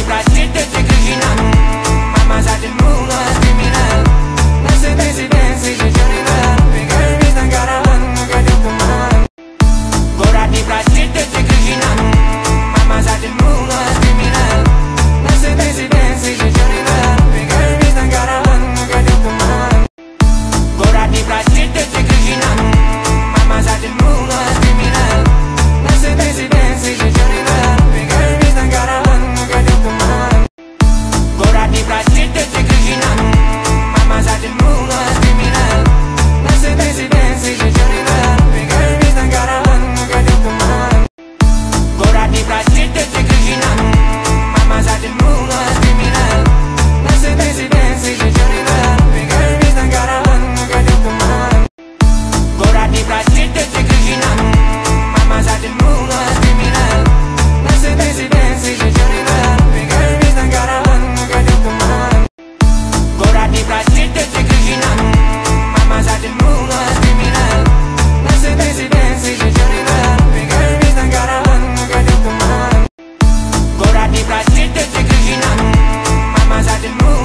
pratique de criminal. Mamas at the moon as criminal. Nesse presidência de criminal. Pegar mis na cara, nunca deu comando. Gorat de pratique de criminal. Mamas at the moon as criminal. Nesse presidência de criminal. Pegar mis na cara, nunca deu comando. Gorat de pratique de criminal. Mamas at the moon as criminal. Nesse presidência de criminal. Pegar mis na cara, nunca deu comando. Gorat de pratique de criminal. Mamas at the moon as criminal. Nesse presidência de criminal. Pegar mis na cara, nunca deu comando. Gorat de pratique de criminal. Mamas at the moon as criminal. Nesse presidência de criminal. Pegar mis na cara, nunca deu comando. Gorat de pratique de criminal. Mamas at the moon as criminal. Nesse presidência de criminal. Pegar mis na cara, nunca deu comando. Gorat de pratique de criminal. Mamas at the moon as criminal. Nesse presidência de criminal. Pegar mis na cara, nunca deu comando. Gorat de pratique de criminal. Mamas at the moon